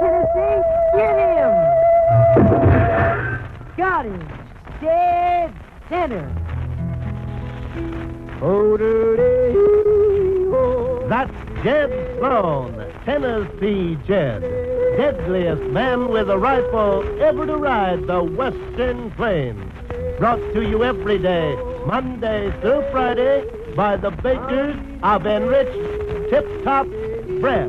Tennessee. Get him. Got him. Dead center. That's Jed Sloan, Tennessee Jed. Deadliest man with a rifle ever to ride the Western Plains. Brought to you every day, Monday through Friday, by the bakers of enriched Tip-Top bread.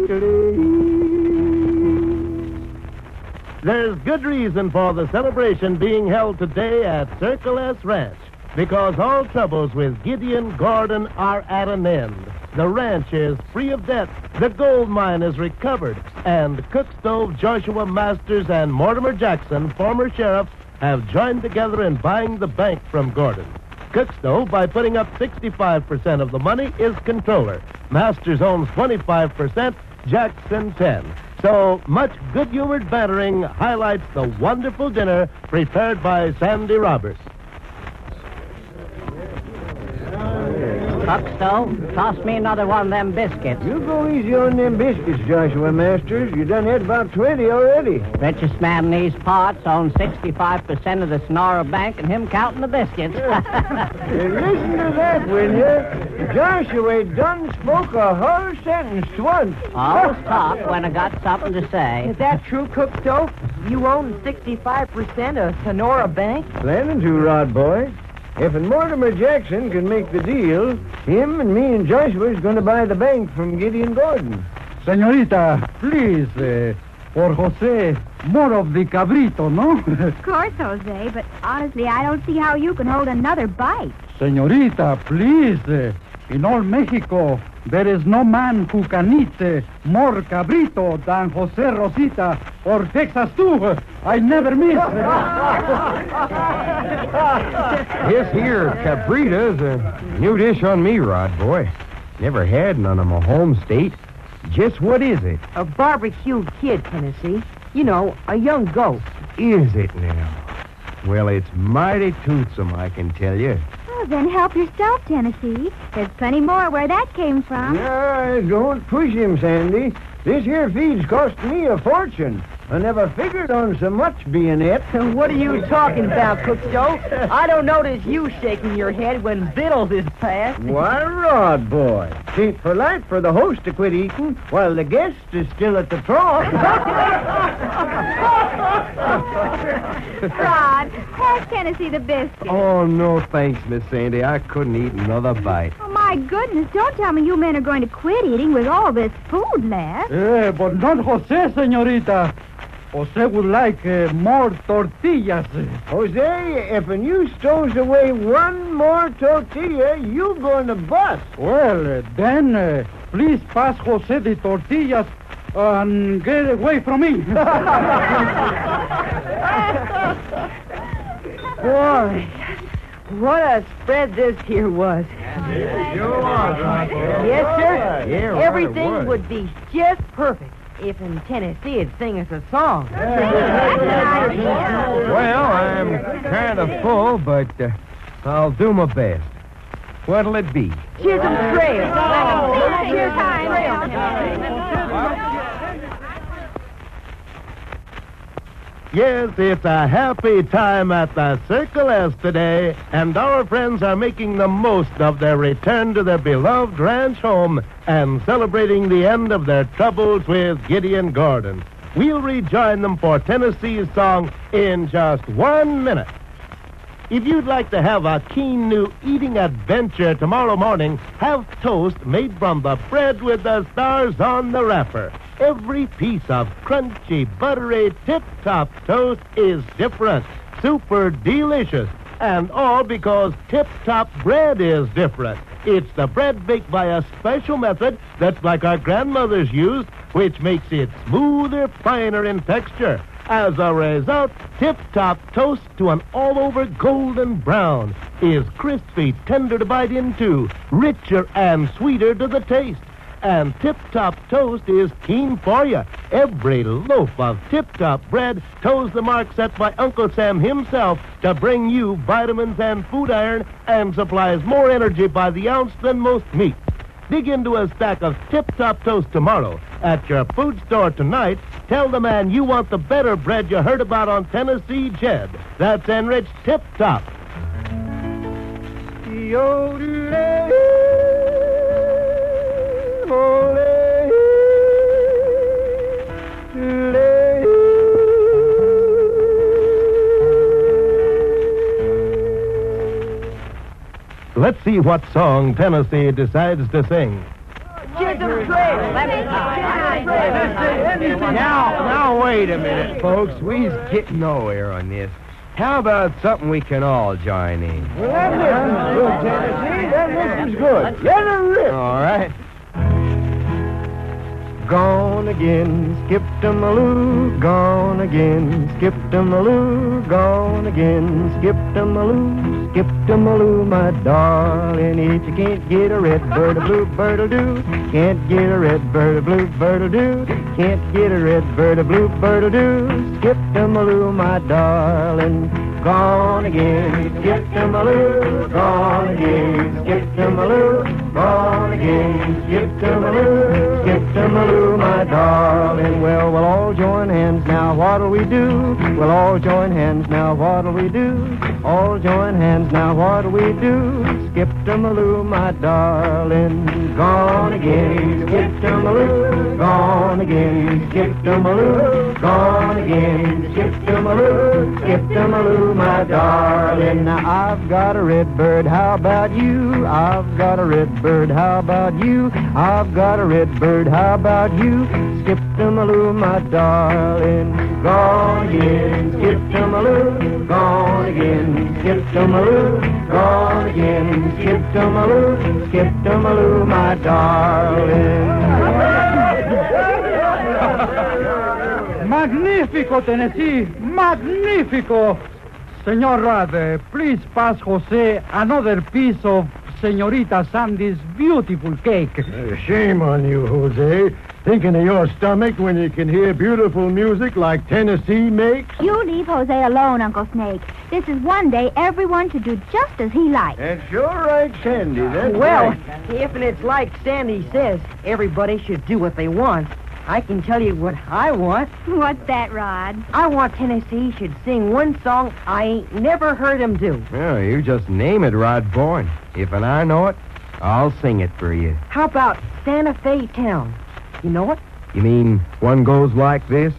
There's good reason for the celebration being held today at Circle S Ranch, because all troubles with Gideon Gordon are at an end. The ranch is free of debt, the gold mine is recovered, and Cook Stove Joshua Masters and Mortimer Jackson, former sheriffs, have joined together in buying the bank from Gordon. Cook Stove, by putting up 65% of the money, is controller. Masters owns 25%, Jackson 10%. So much good-humored bantering highlights the wonderful dinner prepared by Sandy Roberts. Cook Stove, toss me another one of them biscuits. You go easy on them biscuits, Joshua Masters. You done had about 20 already. Richest man in these parts owns 65% of the Sonora Bank, and him counting the biscuits. Hey, listen to that, will you? Joshua done spoke a whole sentence once. Always talk when I got something to say. Is that true, Cook Stove? You own 65% of Sonora Bank? Planning to, Rod Boy. If Mortimer Jackson can make the deal, him and me and Joshua's going to buy the bank from Gideon Gordon. Senorita, please, for Jose, more of the cabrito, no? Of course, Jose, but honestly, I don't see how you can hold another bite. Senorita, please, in all Mexico, there is no man who can eat more cabrito than Jose Rosita or Texas too. I never miss. This here cabrita's a new dish on me, Rod Boy. Never had none of my home state. Just what is it? A barbecued kid, Tennessee. You know, a young goat. Is it now? Well, it's mighty toothsome, I can tell you. Well, then help yourself, Tennessee. There's plenty more where that came from. Yeah, don't push him, Sandy. This here feed's cost me a fortune. I never figured on so much being it. What are you talking about, Cook Stove? I don't notice you shaking your head when victuals is passed. Why, Rod Boy, ain't polite for the host to quit eating while the guest is still at the trough. Rod, pass Tennessee the biscuit. Oh, no thanks, Miss Sandy. I couldn't eat another bite. Oh, my goodness, don't tell me you men are going to quit eating with all this food left. But not Jose, senorita. Jose would like more tortillas. Jose, if you stows away one more tortilla, you going to bust. Well, then, please pass Jose the tortillas and get away from me. Boy, what a spread this here was. Yes, sir. Yeah, Everything would be just perfect if in Tennessee it'd sing us a song. Well, I'm kind of full, but I'll do my best. What'll it be? Chisholm Trail. Here's time. Yes, it's a happy time at the Circle S today, and our friends are making the most of their return to their beloved ranch home and celebrating the end of their troubles with Gideon Gordon. We'll rejoin them for Tennessee's song in just 1 minute. If you'd like to have a keen new eating adventure tomorrow morning, have toast made from the bread with the stars on the wrapper. Every piece of crunchy, buttery, tip-top toast is different, super delicious, and all because tip-top bread is different. It's the bread baked by a special method that's like our grandmothers used, which makes it smoother, finer in texture. As a result, tip-top toast to an all-over golden brown is crispy, tender to bite into, richer and sweeter to the taste. And tip-top toast is keen for you. Every loaf of tip-top bread toes the mark set by Uncle Sam himself to bring you vitamins and food iron and supplies more energy by the ounce than most meats. dig into a stack of Tip-Top Toast tomorrow. At your food store tonight, tell the man you want the better bread you heard about on Tennessee Jed. That's enriched Tip-Top. Let's see what song Tennessee decides to sing. Now, wait a minute, folks. We's getting nowhere on this. How about something we can all join in? Well, that listens good, Tennessee. That listens good. Let her rip. All right. Gone again, skip-a-maloo, gone again, skip-a-maloo, gone again, skip-a-maloo, skip-a-maloo, my darling. If you can't get a red bird, a blue bird'll do. Can't get a red bird, a blue bird'll do. Can't get a red bird, a blue bird'll do. Skip-a-maloo, my darling. Gone again, skip-a-maloo, gone again, skip-a-maloo, gone again, skip-a-maloo, skip-a-maloo, my darling. Well, we'll all join hands now, what'll we do? We'll all join hands now, what'll we do? All join hands now, what'll we do? Skip-a-maloo, my darling. Gone again, skip-a-maloo, gone again, skip-a-maloo, gone again, skip-a-maloo, skip-a-maloo, my darling. Now I've got a red bird, how about you? I've got a red bird, how about you? I've got a red bird, how about you? Skip-a-maloo, my darling. Gone again, skip-a-maloo, gone again, skip-a-maloo, gone again, skip-a-maloo, skip-a-maloo, my darling. Magnifico, Tennessee! Magnifico! Senor Rod, please pass Jose another piece of Senorita Sandy's beautiful cake. Shame on you, Jose. Thinking of your stomach when you can hear beautiful music like Tennessee makes? You leave Jose alone, Uncle Snake. This is one day everyone should do just as he likes. That's sure right, Sandy. That's Well, right. if it's like Sandy says, everybody should do what they want. I can tell you what I want. What's that, Rod? I want Tennessee should sing one song I ain't never heard him do. Well, you just name it, Rod Boy. If I know it, I'll sing it for you. How about Santa Fe Town? You know it? You mean one goes like this?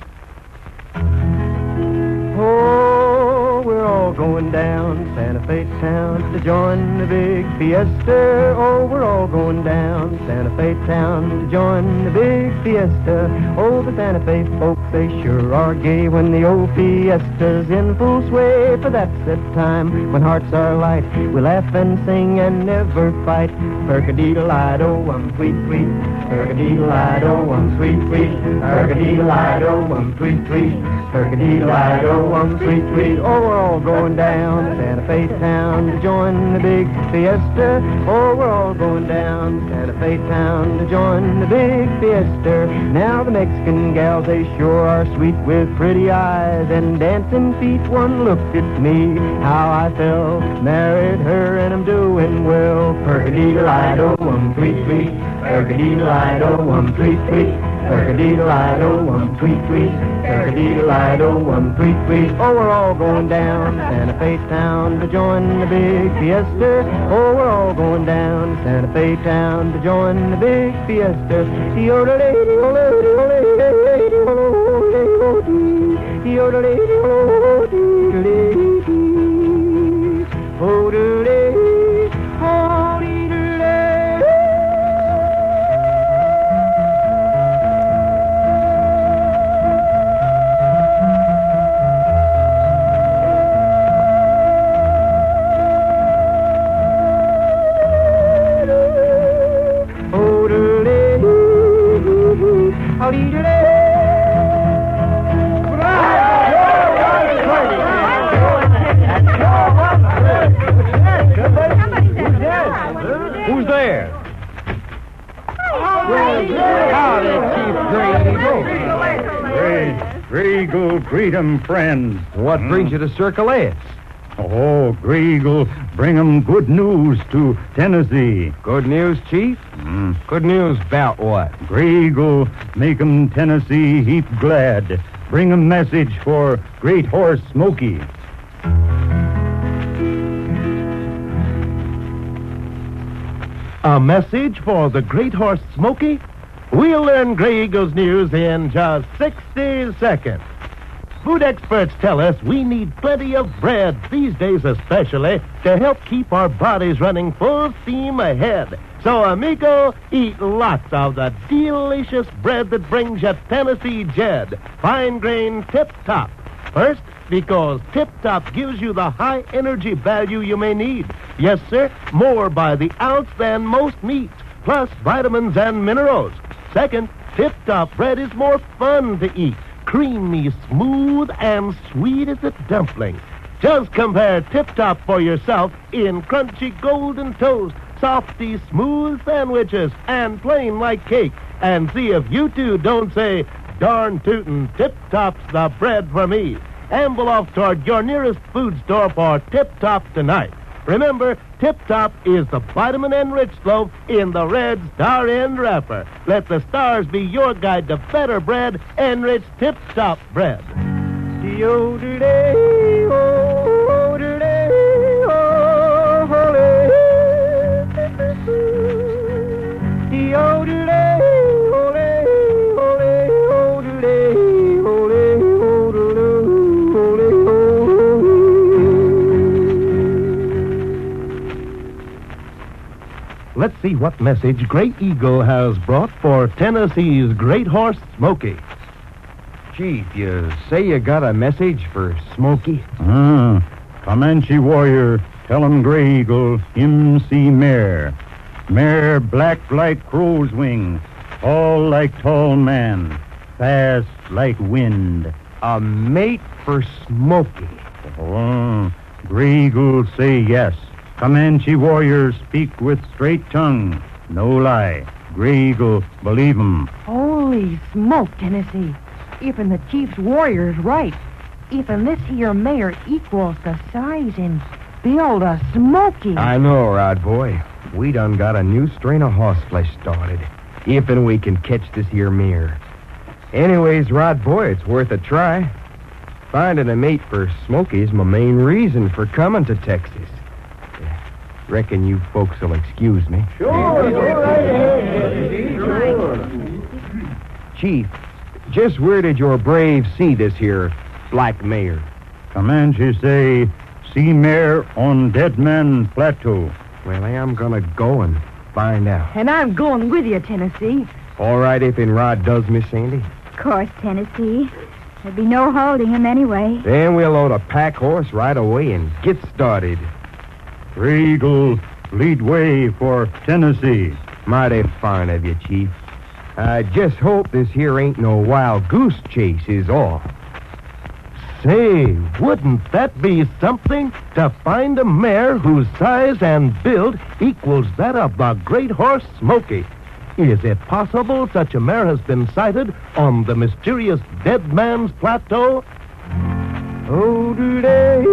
Oh, we're all going down Santa Fe Town to join the big fiesta. Oh, we're all going down Santa Fe Town to join the big fiesta. Oh, the Santa Fe folks, they sure are gay when the old fiesta's in full sway. For that's the time when hearts are light. We laugh and sing and never fight. Perka-dee-dee-lido, I'm sweet, sweet. Perka-dee-dee-lido, I'm sweet, sweet. Perka-dee-dee-lido, I'm sweet, sweet. Perka-dee-dee-lido, I'm sweet, sweet. Oh, we're all going down Santa Fe Town to join the big fiesta. Oh, we're all going down Santa Fe Town to join the big fiesta. Now the Mexican gals, they sure are sweet with pretty eyes and dancing feet. One looked at me, how I fell. Married her and I'm doing well. Perka-dee-dee-lido, I'm sweet, sweet. Perka-dee-dee-lido, I'm sweet, sweet. Perka-dee-dee-lido, I'm sweet, sweet. Perka-dee-dee-lido, I'm sweet, sweet. Oh, we're all going down Santa Fe Town to join the big fiesta. Oh, we're all going down Santa Fe Town to join the big fiesta. Who's there? Regal, greet 'em, friends. What brings you to Circle S? Oh, Gray Eagle, bring 'em good news to Tennessee. Good news, Chief? Good news about what? Gray Eagle, make 'em Tennessee heap glad. Bring 'em message for Great Horse Smoky. A message for the Great Horse Smoky? We'll learn Gray Eagle's news in just 60 seconds. Food experts tell us we need plenty of bread, these days especially, to help keep our bodies running full steam ahead. So, amigo, eat lots of the delicious bread that brings you Tennessee Jed, fine grain Tip-Top. First, because Tip-Top gives you the high energy value you may need. Yes, sir, more by the ounce than most meats, plus vitamins and minerals. Second, Tip-Top bread is more fun to eat. Creamy, smooth, and sweet as a dumpling. Just compare Tip-Top for yourself in crunchy golden toast, softy, smooth sandwiches, and plain like cake. And see if you too don't say, darn tootin', Tip-Top's the bread for me. Amble off toward your nearest food store for Tip-Top tonight. Remember, Tip-Top is the vitamin-enriched loaf in the red star-end wrapper. Let the stars be your guide to better bread, enriched Tip-Top bread. Let's see what message Gray Eagle has brought for Tennessee's Great Horse Smoky. Chief, you say you got a message for Smoky? Comanche warrior, tell 'em Gray Eagle, him see mare. Mare black like crow's wing, tall like tall man, fast like wind. A mate for Smoky. Gray Eagle say yes. Comanche warriors speak with straight tongue. No lie. Gray Eagle, believe 'em. Holy smoke, Tennessee. Even the chief's warrior's right. Even this here mare equals the size and build of Smoky. I know, Rod boy. We done got a new strain of horseflesh started. If and we can catch this here mare. Anyways, Rod boy, it's worth a try. Finding a mate for Smoky's my main reason for coming to Texas. Reckon you folks will excuse me. Sure. Chief, just where did your brave see this here black mare? Comanche say, see mare on Dead Man Plateau. Well, I'm gonna go and find out. And I'm going with you, Tennessee. All right, if and Rod does, Miss Sandy. Of course, Tennessee. There'd be no holding him anyway. Then we'll load a pack horse right away and get started. Gray Eagle, lead way for Tennessee. Mighty fine of you, Chief. I just hope this here ain't no wild goose chase is all. Say, wouldn't that be something to find a mare whose size and build equals that of the Great Horse Smoky? Is it possible such a mare has been sighted on the mysterious Dead Man's Plateau? Oh, do-day,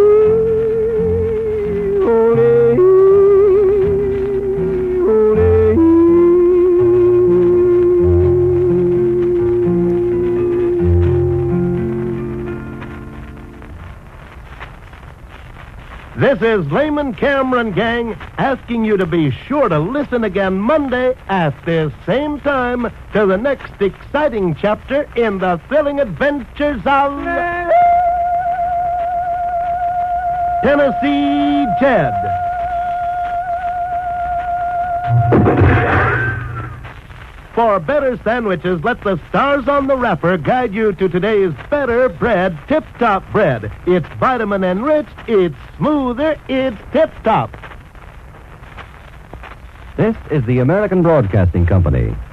ole, This is Lehman Cameron, gang, asking you to be sure to listen again Monday at this same time to the next exciting chapter in the thrilling adventures of Tennessee Jed. For better sandwiches, let the stars on the wrapper guide you to today's better bread, Tip-Top bread. It's vitamin-enriched, it's smoother, it's Tip-Top. This is the American Broadcasting Company.